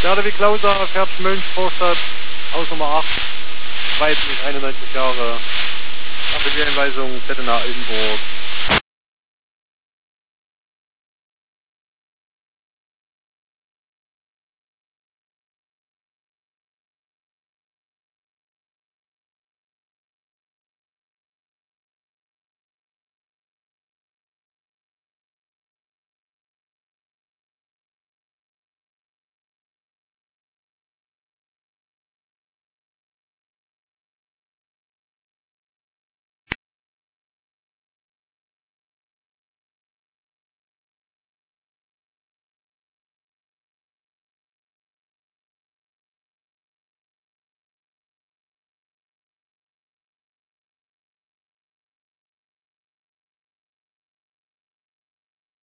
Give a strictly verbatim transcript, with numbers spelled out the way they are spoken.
Der wie Klauser fährt Mönch Vorstadt aus Nummer acht, weiblich einundneunzig Jahre. Nach Bewegungseinweisung Zettener Oldenburg.